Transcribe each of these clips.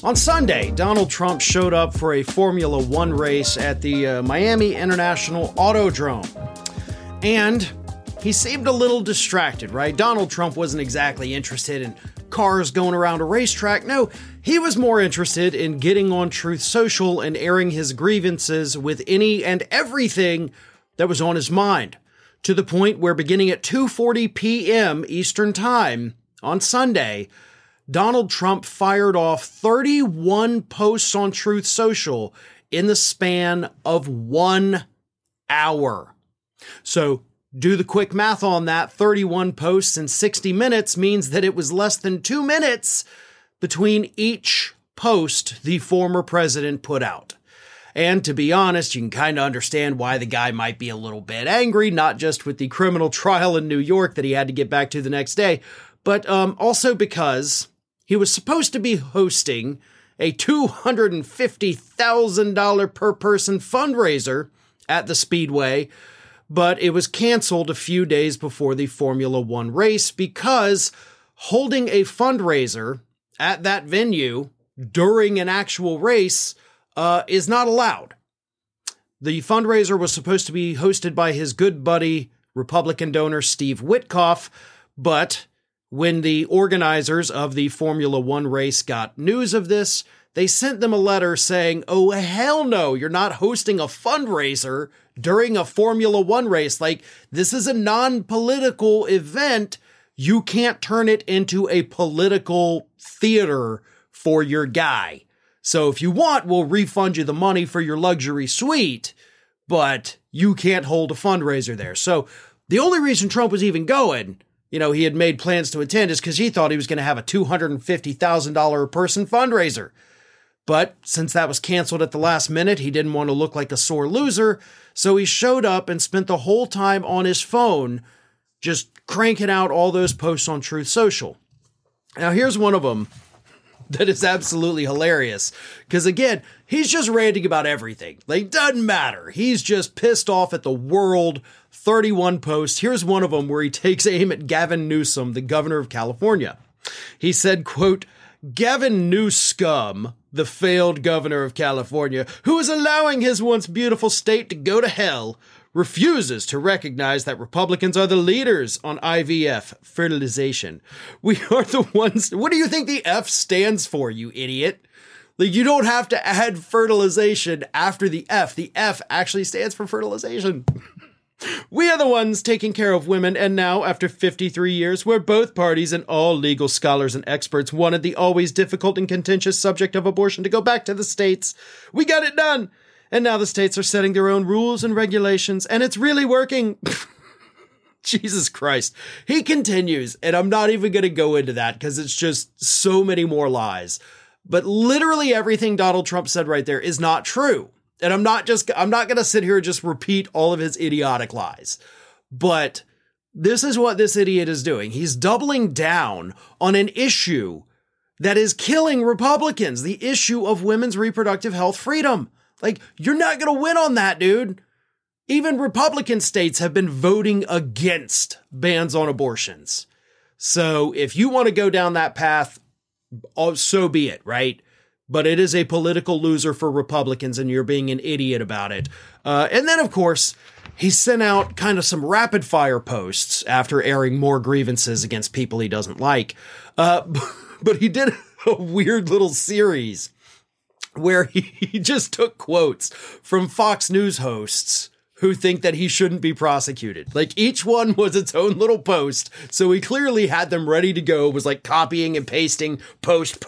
On Sunday, Donald Trump showed up for a Formula One race at the Miami International Autodrome. And he seemed a little distracted, right? Donald Trump wasn't exactly interested in cars going around a racetrack. No, he was more interested in getting on Truth Social and airing his grievances with any and everything that was on his mind. To the point where beginning at 2:40 p.m. Eastern Time on Sunday, Donald Trump fired off 31 posts on Truth Social in the span of 1 hour. So do the quick math on that. 31 posts in 60 minutes means that it was less than 2 minutes between each post the former president put out. And to be honest, you can kind of understand why the guy might be a little bit angry, not just with the criminal trial in New York that he had to get back to the next day, but also because he was supposed to be hosting a $250,000 per person fundraiser at the Speedway, but it was canceled a few days before the Formula One race because holding a fundraiser at that venue during an actual race is not allowed. The fundraiser was supposed to be hosted by his good buddy, Republican donor Steve Witkoff, but when the organizers of the Formula One race got news of this, they sent them a letter saying, oh, hell no, you're not hosting a fundraiser during a Formula One race. Like, this is a non-political event. You can't turn it into a political theater for your guy. So if you want, we'll refund you the money for your luxury suite, but you can't hold a fundraiser there. So the only reason Trump was even going, he had made plans to attend, is because he thought he was going to have a $250,000 a person fundraiser. But since that was canceled at the last minute, he didn't want to look like a sore loser. So he showed up and spent the whole time on his phone, just cranking out all those posts on Truth Social. Now, here's one of them that is absolutely hilarious. Because again, he's just ranting about everything. Like, doesn't matter. He's just pissed off at the world. 31 posts. Here's one of them where he takes aim at Gavin Newsom, the governor of California. He said, quote, Gavin Newscum, the failed governor of California, who is allowing his once beautiful state to go to hell, refuses to recognize that Republicans are the leaders on IVF, fertilization. We are the ones. What do you think the F stands for, you idiot? Like, you don't have to add fertilization after the F. The F actually stands for fertilization. We are the ones taking care of women, and now, after 53 years, where both parties and all legal scholars and experts wanted the always difficult and contentious subject of abortion to go back to the states, we got it done. And now the states are setting their own rules and regulations, and it's really working. Jesus Christ. He continues, and I'm not even going to go into that because it's just so many more lies. But literally everything Donald Trump said right there is not true. And I'm not going to sit here and just repeat all of his idiotic lies. But this is what this idiot is doing. He's doubling down on an issue that is killing Republicans, the issue of women's reproductive health freedom. Like, you're not going to win on that, dude. Even Republican states have been voting against bans on abortions. So if you want to go down that path, so be it, right? But it is a political loser for Republicans, and you're being an idiot about it. And then, of course, he sent out kind of some rapid fire posts after airing more grievances against people he doesn't like. But he did a weird little series where he just took quotes from Fox News hosts who think that he shouldn't be prosecuted. Like, each one was its own little post, so he clearly had them ready to go, was like copying and pasting, post.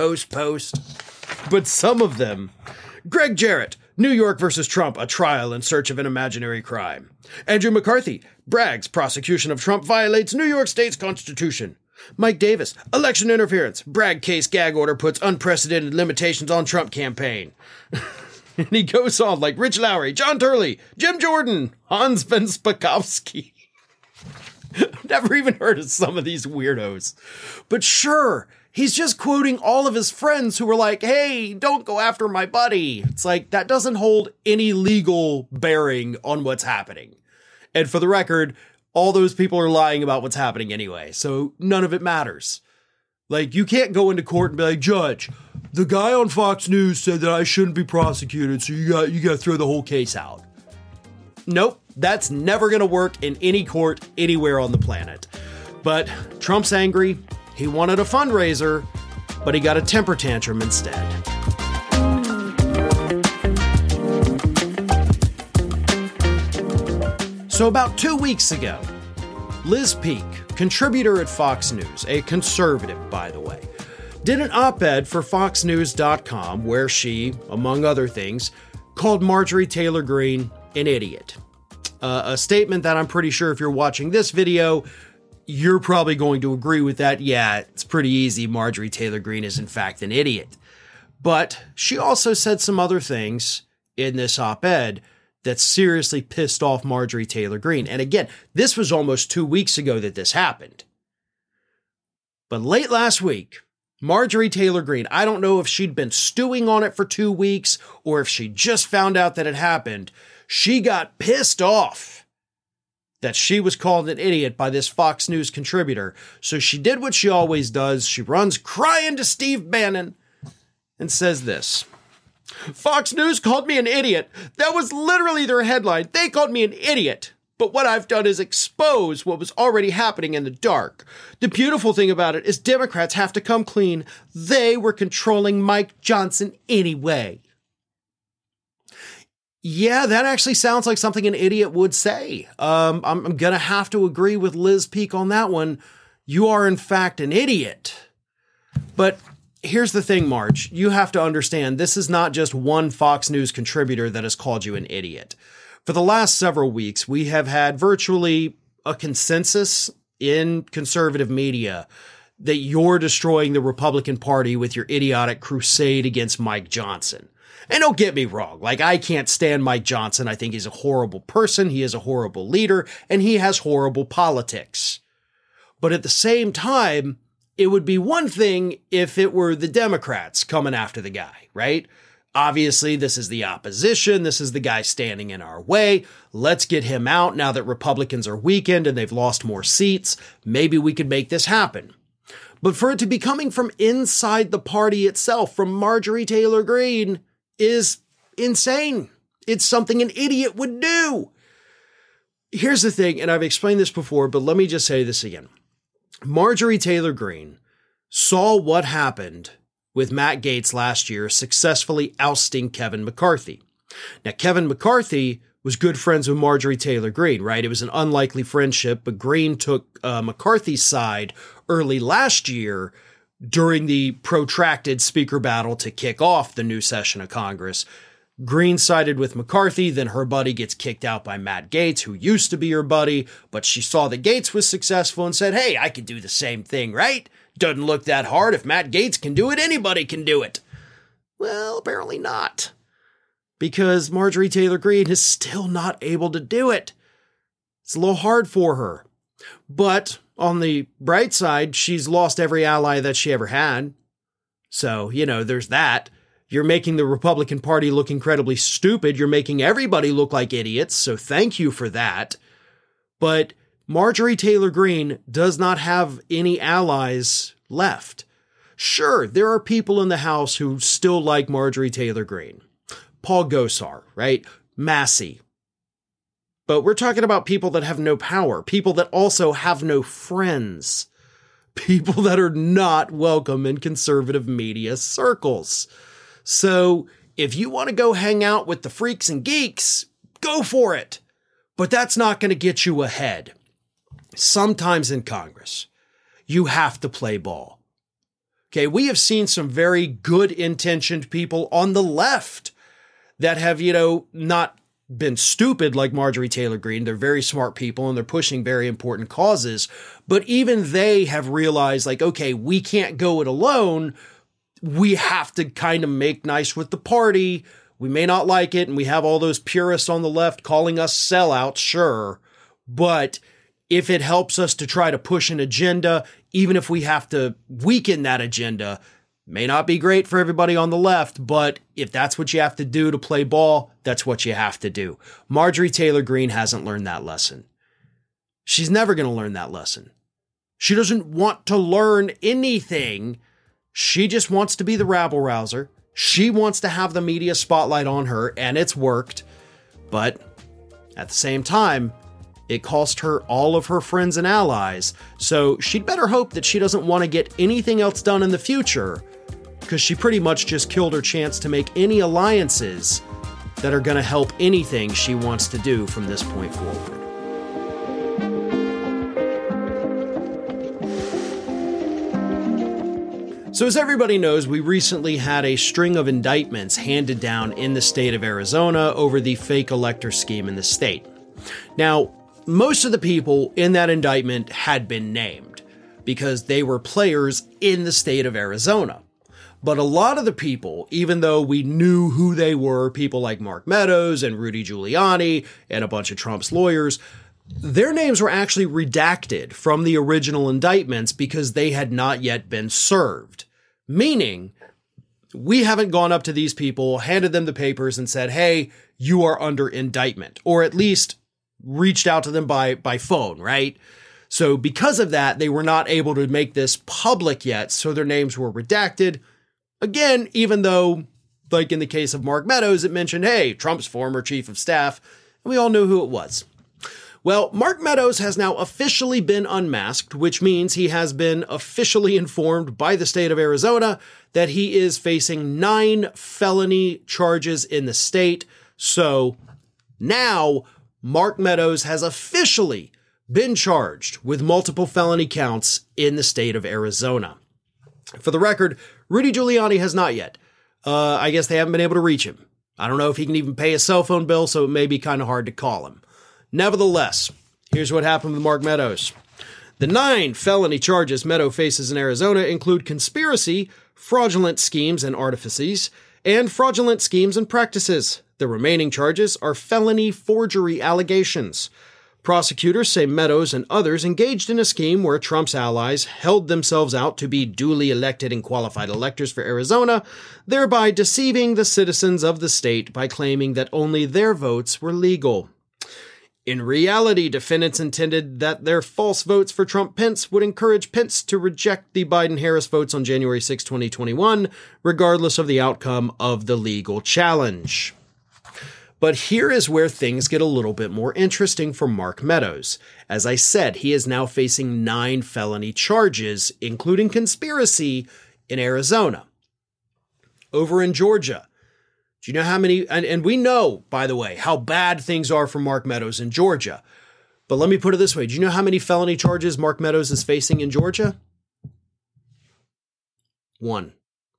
But some of them, Greg Jarrett, New York versus Trump, a trial in search of an imaginary crime. Andrew McCarthy, Bragg's prosecution of Trump violates New York State's constitution. Mike Davis, election interference, Bragg case gag order puts unprecedented limitations on Trump campaign. And he goes on like Rich Lowry, John Turley, Jim Jordan, Hans Van Spakovsky. I've never even heard of some of these weirdos. But sure, he's just quoting all of his friends who were like, hey, don't go after my buddy. It's like, that doesn't hold any legal bearing on what's happening. And for the record, all those people are lying about what's happening anyway, so none of it matters. Like, you can't go into court and be like, Judge, the guy on Fox News said that I shouldn't be prosecuted, so you got to throw the whole case out. Nope, that's never going to work in any court anywhere on the planet. But Trump's angry. He wanted a fundraiser, but he got a temper tantrum instead. So about 2 weeks ago, Liz Peek, contributor at Fox News, a conservative, by the way, did an op-ed for FoxNews.com where she, among other things, called Marjorie Taylor Greene an idiot. A statement that I'm pretty sure if you're watching this video, you're probably going to agree with that. Yeah, it's pretty easy. Marjorie Taylor Greene is in fact an idiot. But she also said some other things in this op-ed that seriously pissed off Marjorie Taylor Greene. And again, this was almost 2 weeks ago that this happened. But late last week, Marjorie Taylor Greene, I don't know if she'd been stewing on it for 2 weeks or if she just found out that it happened. She got pissed off that she was called an idiot by this Fox News contributor. So she did what she always does. She runs crying to Steve Bannon and says this: Fox News called me an idiot. That was literally their headline. They called me an idiot. But what I've done is expose what was already happening in the dark. The beautiful thing about it is Democrats have to come clean. They were controlling Mike Johnson anyway. Yeah, that actually sounds like something an idiot would say. I'm going to have to agree with Liz Peek on that one. You are, in fact, an idiot. But here's the thing, Marge. You have to understand, this is not just one Fox News contributor that has called you an idiot. For the last several weeks, we have had virtually a consensus in conservative media that you're destroying the Republican Party with your idiotic crusade against Mike Johnson. And don't get me wrong, I can't stand Mike Johnson. I think he's a horrible person. He is a horrible leader, and he has horrible politics. But at the same time, it would be one thing if it were the Democrats coming after the guy, right? Obviously, this is the opposition. This is the guy standing in our way. Let's get him out now that Republicans are weakened and they've lost more seats. Maybe we could make this happen. But for it to be coming from inside the party itself, from Marjorie Taylor Greene, is insane. It's something an idiot would do. Here's the thing, and I've explained this before, but let me just say this again. Marjorie Taylor Greene saw what happened with Matt Gaetz last year successfully ousting Kevin McCarthy. Now, Kevin McCarthy was good friends with Marjorie Taylor Greene, right? It was an unlikely friendship, but Greene took McCarthy's side early last year during the protracted speaker battle to kick off the new session of Congress. Greene sided with McCarthy, then her buddy gets kicked out by Matt Gaetz, who used to be her buddy, but she saw that Gaetz was successful and said, hey, I could do the same thing, right? Doesn't look that hard. If Matt Gaetz can do it, anybody can do it. Well, apparently not. Because Marjorie Taylor Greene is still not able to do it. It's a little hard for her. But on the bright side, she's lost every ally that she ever had. So, there's that. You're making the Republican Party look incredibly stupid. You're making everybody look like idiots. So thank you for that. But Marjorie Taylor Greene does not have any allies left. Sure, there are people in the House who still like Marjorie Taylor Greene. Paul Gosar, right? Massey. But we're talking about people that have no power, people that also have no friends, people that are not welcome in conservative media circles. So if you want to go hang out with the freaks and geeks, go for it. But that's not going to get you ahead. Sometimes in Congress, you have to play ball. Okay, we have seen some very good-intentioned people on the left that have, not been stupid like Marjorie Taylor Greene. They're very smart people and they're pushing very important causes. But even they have realized, okay, we can't go it alone. We have to kind of make nice with the party. We may not like it. And we have all those purists on the left calling us sellouts, sure. But if it helps us to try to push an agenda, even if we have to weaken that agenda, may not be great for everybody on the left, but if that's what you have to do to play ball, that's what you have to do. Marjorie Taylor Greene hasn't learned that lesson. She's never going to learn that lesson. She doesn't want to learn anything She just wants to be the rabble-rouser. She wants to have the media spotlight on her, and it's worked. But at the same time, it cost her all of her friends and allies, so she'd better hope that she doesn't want to get anything else done in the future, because she pretty much just killed her chance to make any alliances that are going to help anything she wants to do from this point forward. So as everybody knows, we recently had a string of indictments handed down in the state of Arizona over the fake elector scheme in the state. Now, most of the people in that indictment had been named because they were players in the state of Arizona. But a lot of the people, even though we knew who they were, people like Mark Meadows and Rudy Giuliani and a bunch of Trump's lawyers, their names were actually redacted from the original indictments because they had not yet been served. Meaning, we haven't gone up to these people, handed them the papers and said, hey, you are under indictment, or at least reached out to them by phone, right? So because of that, they were not able to make this public yet, so their names were redacted. Again, even though, like in the case of Mark Meadows, it mentioned, hey, Trump's former chief of staff, and we all knew who it was. Well, Mark Meadows has now officially been unmasked, which means he has been officially informed by the state of Arizona that he is facing 9 felony charges in the state. So now Mark Meadows has officially been charged with multiple felony counts in the state of Arizona. For the record, Rudy Giuliani has not yet. I guess they haven't been able to reach him. I don't know if he can even pay a cell phone bill, so it may be kind of hard to call him. Nevertheless, here's what happened with Mark Meadows. The 9 felony charges Meadows faces in Arizona include conspiracy, fraudulent schemes and artifices, and fraudulent schemes and practices. The remaining charges are felony forgery allegations. Prosecutors say Meadows and others engaged in a scheme where Trump's allies held themselves out to be duly elected and qualified electors for Arizona, thereby deceiving the citizens of the state by claiming that only their votes were legal. In reality, defendants intended that their false votes for Trump-Pence would encourage Pence to reject the Biden-Harris votes on January 6, 2021, regardless of the outcome of the legal challenge. But here is where things get a little bit more interesting for Mark Meadows. As I said, he is now facing 9 felony charges, including conspiracy, in Arizona. Over in Georgia, do you know how many, and we know, by the way, how bad things are for Mark Meadows in Georgia. But let me put it this way. Do you know how many felony charges Mark Meadows is facing in Georgia? 1.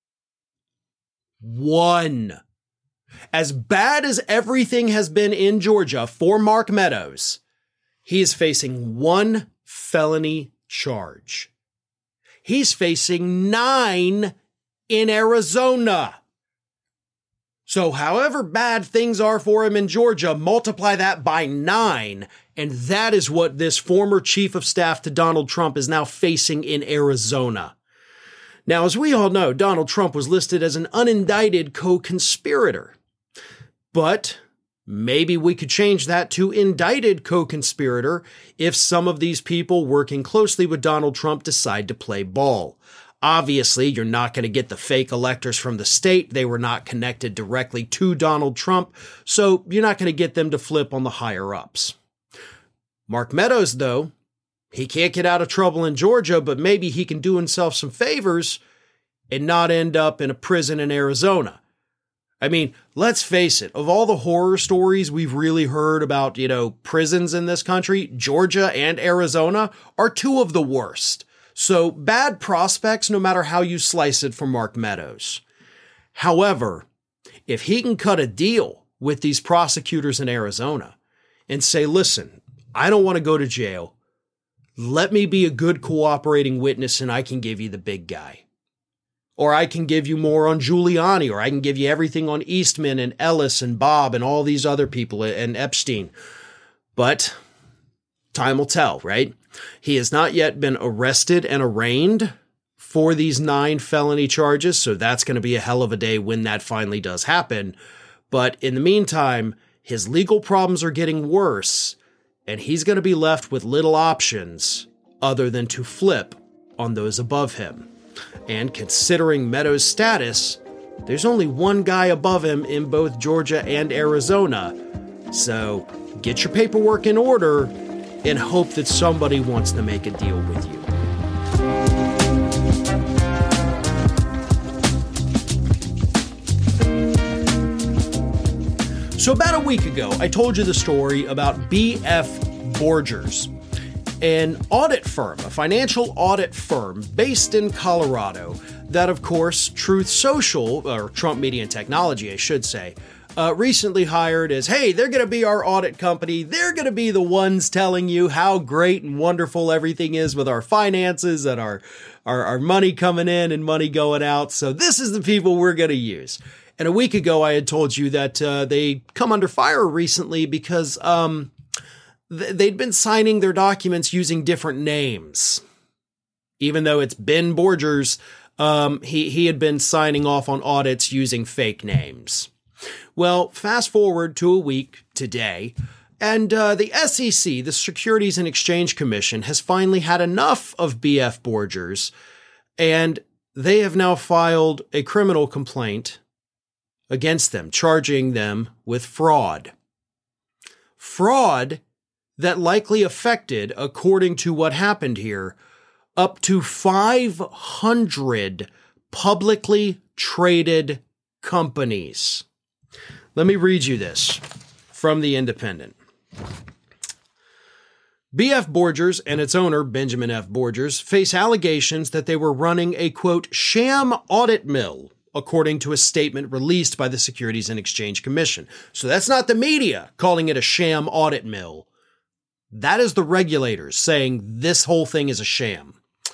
As bad as everything has been in Georgia for Mark Meadows, he is facing 1 felony charge. He's facing 9 in Arizona. So however bad things are for him in Georgia, multiply that by 9, and that is what this former chief of staff to Donald Trump is now facing in Arizona. Now, as we all know, Donald Trump was listed as an unindicted co-conspirator. But maybe we could change that to indicted co-conspirator if some of these people working closely with Donald Trump decide to play ball. Obviously, you're not going to get the fake electors from the state. They were not connected directly to Donald Trump, so you're not going to get them to flip on the higher-ups. Mark Meadows, though, he can't get out of trouble in Georgia, but maybe he can do himself some favors and not end up in a prison in Arizona. I mean, let's face it, of all the horror stories we've really heard about, prisons in this country, Georgia and Arizona are 2 of the worst. So bad prospects, no matter how you slice it, for Mark Meadows. However, if he can cut a deal with these prosecutors in Arizona and say, listen, I don't want to go to jail. Let me be a good cooperating witness and I can give you the big guy. Or I can give you more on Giuliani, or I can give you everything on Eastman and Ellis and Bob and all these other people and Epstein. But time will tell, right? He has not yet been arrested and arraigned for these 9 felony charges, so that's going to be a hell of a day when that finally does happen. But in the meantime, his legal problems are getting worse, and he's going to be left with little options other than to flip on those above him. And considering Meadows' status, there's only one guy above him in both Georgia and Arizona. So get your paperwork in order and hope that somebody wants to make a deal with you. So about a week ago, I told you the story about B.F. Borgers, an audit firm, a financial audit firm based in Colorado that, of course, Truth Social, or Trump Media and Technology, I should say, recently hired as, hey, they're going to be our audit company. They're going to be the ones telling you how great and wonderful everything is with our finances and our money coming in and money going out. So this is the people we're going to use. And a week ago, I had told you that they come under fire recently because they'd been signing their documents using different names. Even though it's Ben Borgers, he had been signing off on audits using fake names. Well, fast forward to a week today, and the SEC, the Securities and Exchange Commission, has finally had enough of B.F. Borgers, and they have now filed a criminal complaint against them, charging them with fraud. Fraud that likely affected, according to what happened here, up to 500 publicly traded companies. Let me read you this from The Independent. B.F. Borgers and its owner, Benjamin F. Borgers, face allegations that they were running a, quote, sham audit mill, according to a statement released by the Securities and Exchange Commission. So that's not the media calling it a sham audit mill. That is the regulators saying this whole thing is a sham.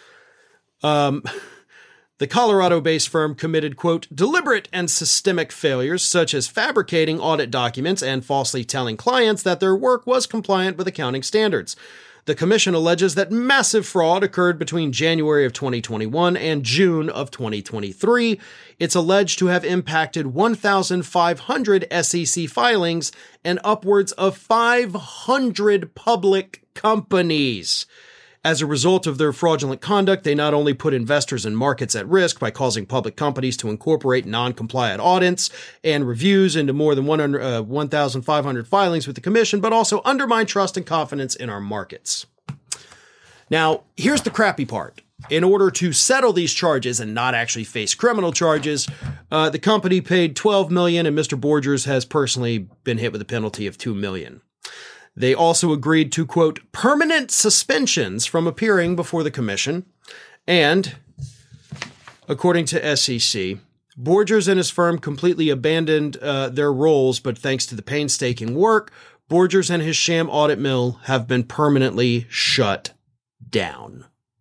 The Colorado-based firm committed, quote, deliberate and systemic failures, such as fabricating audit documents and falsely telling clients that their work was compliant with accounting standards. The commission alleges that massive fraud occurred between January of 2021 and June of 2023. It's alleged to have impacted 1,500 SEC filings and upwards of 500 public companies. As a result of their fraudulent conduct, they not only put investors and markets at risk by causing public companies to incorporate non-compliant audits and reviews into more than 1,500 filings with the commission, but also undermine trust and confidence in our markets. Now, here's the crappy part. In order to settle these charges and not actually face criminal charges, the company paid $12 million, and Mr. Borgers has personally been hit with a penalty of $2 million. They also agreed to, quote, permanent suspensions from appearing before the commission. And, according to SEC, Borgers and his firm completely abandoned their roles, but thanks to the painstaking work, Borgers and his sham audit mill have been permanently shut down.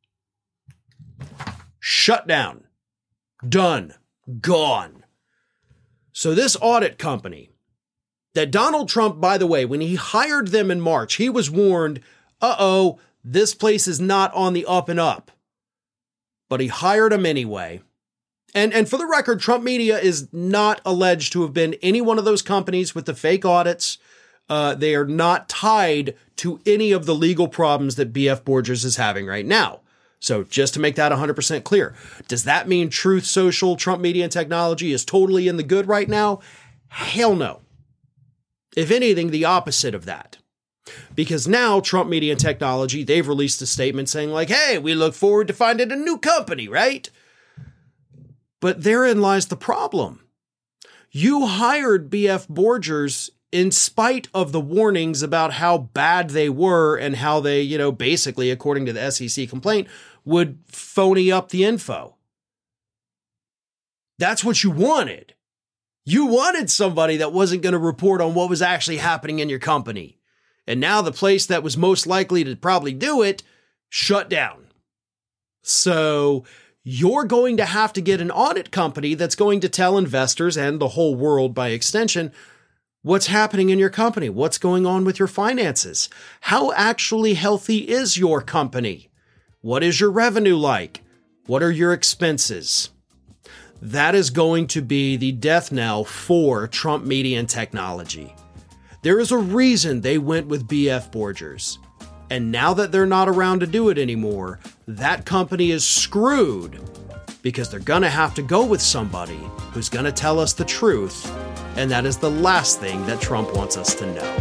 Shut down. Done. Gone. So this audit company that Donald Trump, by the way, when he hired them in March, he was warned, this place is not on the up and up. But he hired them anyway. And for the record, Trump Media is not alleged to have been any one of those companies with the fake audits. They are not tied to any of the legal problems that B.F. Borgers is having right now. So just to make that 100% clear, does that mean Truth Social, Trump Media and Technology is totally in the good right now? Hell no. If anything, the opposite of that. Because now Trump Media and Technology, they've released a statement saying like, hey, we look forward to finding a new company, right? But therein lies the problem. You hired B.F. Borgers in spite of the warnings about how bad they were and how they, basically, according to the SEC complaint, would phony up the info. That's what you wanted. You wanted somebody that wasn't going to report on what was actually happening in your company. And now the place that was most likely to probably do it shut down. So you're going to have to get an audit company that's going to tell investors and the whole world by extension what's happening in your company, what's going on with your finances, how actually healthy is your company, what is your revenue like, what are your expenses. That is going to be the death knell for Trump Media and Technology. There is a reason they went with B.F. Borgers. And now that they're not around to do it anymore, that company is screwed because they're gonna have to go with somebody who's gonna tell us the truth, and that is the last thing that Trump wants us to know.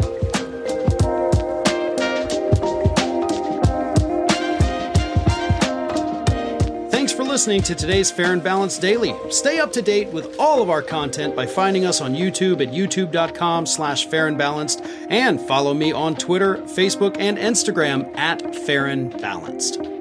Thanks for listening to today's Fair and Balanced Daily. Stay up to date with all of our content by finding us on YouTube at youtube.com/fairandbalanced, and follow me on Twitter, Facebook, and Instagram at Fair and Balanced.